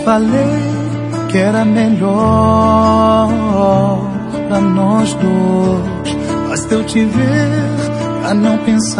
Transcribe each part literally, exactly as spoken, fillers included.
falei que era melhor pra nós dois. Basta eu te ver pra não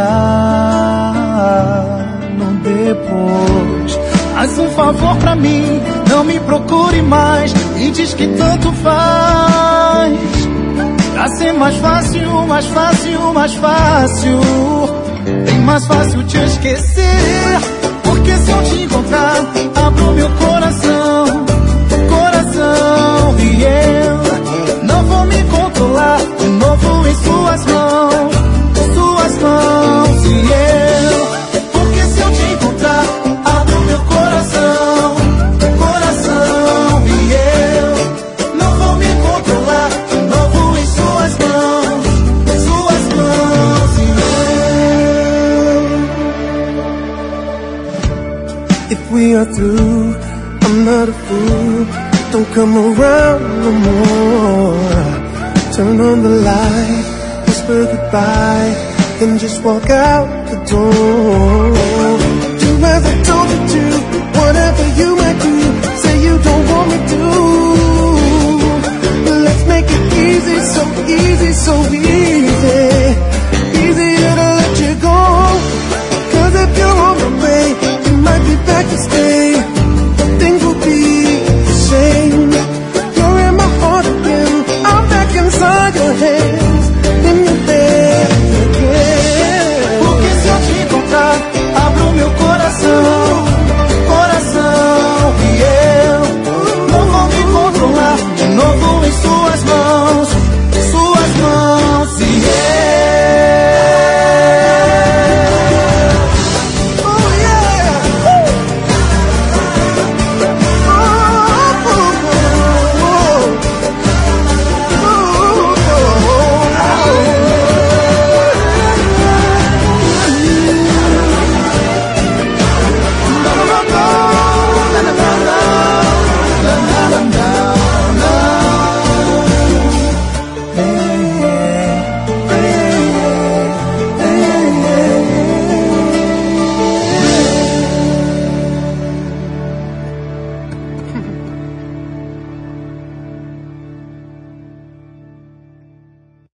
pensar no depois. Faz um favor pra mim, não me procure mais, e diz que tanto faz. Pra ser mais fácil, mais fácil, mais fácil, bem mais fácil te esquecer. Porque se eu te encontrar, abro meu coração, coração, e eu não vou me controlar de novo em suas mãos, suas mãos, e eu. Porque se eu te encontrar, abro meu coração, coração, e eu não vou me controlar de novo em suas mãos, suas mãos, e eu. If we are through, I'm not a fool. Don't come around no more. Turn on the light, whisper goodbye, then just walk out the door. Do as I